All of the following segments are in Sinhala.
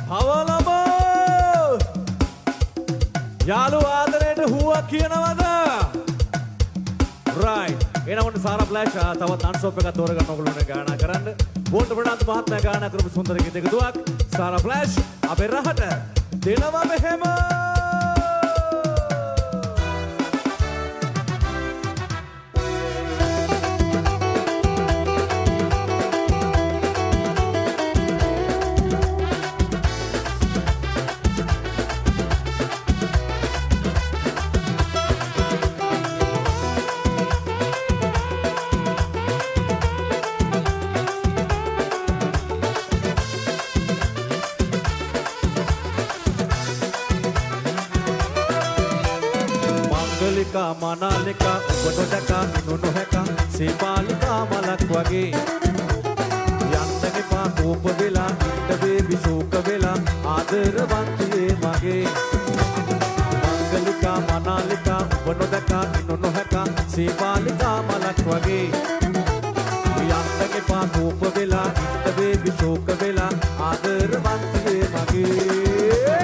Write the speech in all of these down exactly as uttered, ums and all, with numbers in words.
හවලම යාළු ආදරයට හුවක් කියනවද? right. එනකොට සාරා ෆ්ලෑෂ් තවත් අන්සොප් එකක් තෝරගන්න ඕගොල්ලෝනේ ගායනා කරන්න. බෝල්ට් ප්‍රනාන්දු මහත්මයා ගායනා කරපු සුන්දර ගීතයක දුවක්. සාරා ෆ්ලෑෂ් අපේ රහට දෙනවා මෙහෙම. මනාලිකා ඔබ නොදකා නොනොහැකා සීපාලිකා මලක් වගේ යන්න එපා කෝප වෙලා ඉන්න බේබි ශෝක වෙලා ආදරවන්තියේ මගේ මංගලිකා මනාලිකා ඔබ නොදකා නොනොහැකා සීපාලිකා මලක් වගේ යන්න එපා කෝප වෙලා ඉන්න බේබි ශෝක වෙලා ආදරවන්තියේ මගේ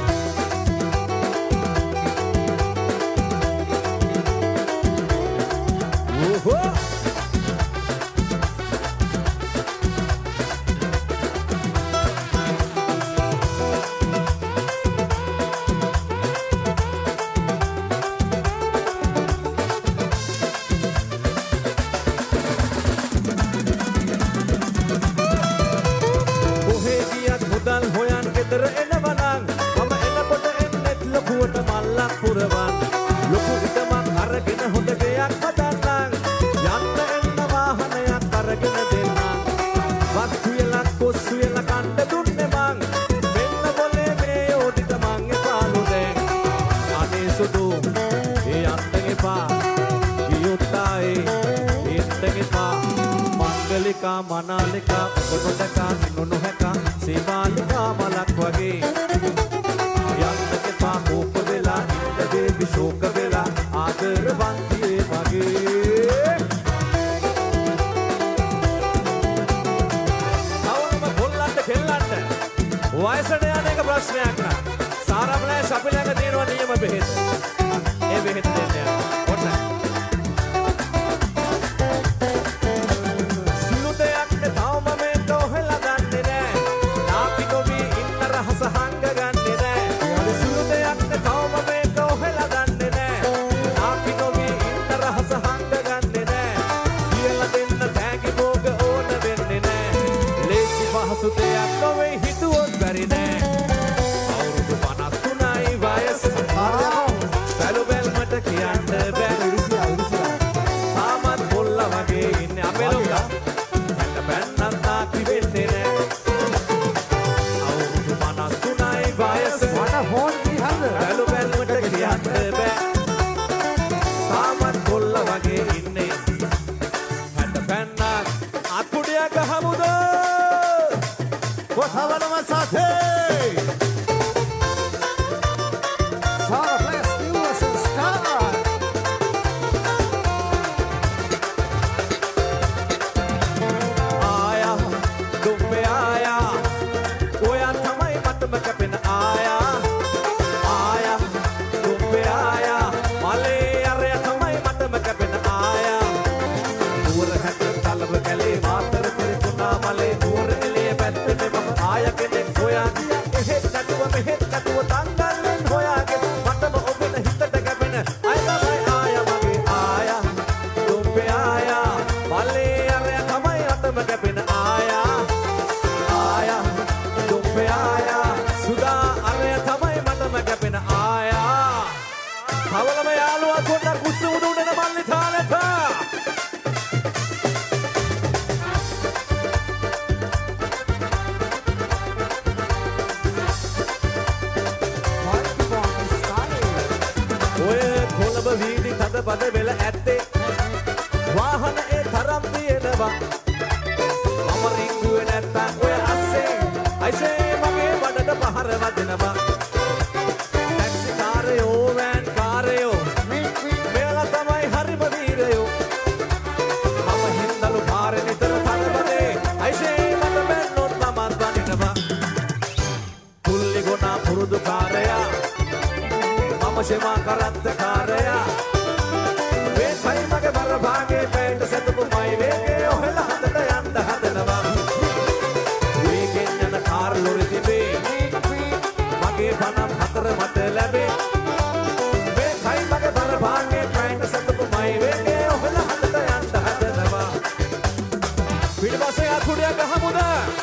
මනාලිකා ඔබ නොදකා නොනොහැකා සීමාලිකා මලක් වගේ යන්න එපා කෝප වෙලා ඉන්න බේබි ශෝක වෙලා ආදරවන්තියේ මගේ තවම බොල්ලන්ට කෙල්ලන්ට වයසට යන එක ප්‍රශ්නයක් නෑ සාරා ෆ්ලෑෂ් අපි ළඟ තියෙනවා නියම බෙහෙත ඒ බෙහෙත දෙන්න යන්න ඔන්න ශමා කරත්ත කාරයා මේ කයි මගේ බර භාගේ පේට සතුපු මයි වේගේ ඔහෙලා හදට යන්න හදනවා වේගෙන් යන කාර් ලොරි තිබේ මගේ පණම් හතර මට ලැබේ මේ කයි මගේ බර භාගේ පේට සතුපු මයි වේගේ ඔහෙලා හදට යන්න හදනවා පිටපස්සේ අකුඩිය ගහමුද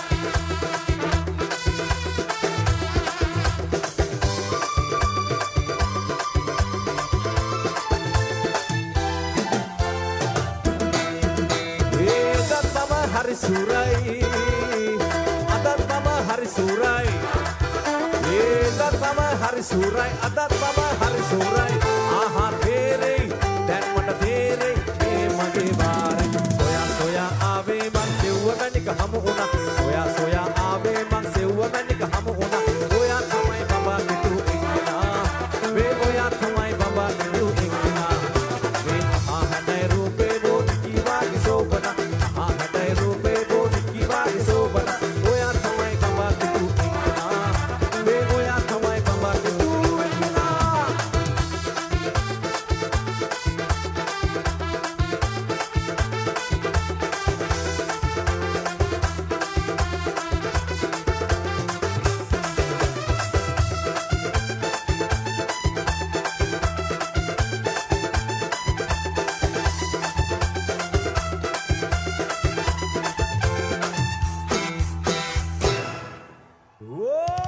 Surai, adat mama hari surai. Adat mama hari surai, adat mama hari surai. Aha tere, dan mana tere, me mage bare. Soya soya ave mang sewa manik hamu una. Soya soya ave mang sewa manik hamu una. Oya thamai baba kitu ingna. We oya thamai baba kitu ingna. We aha hanai rupe bo kiwa kisobana. Aha hanai rupe Whoa!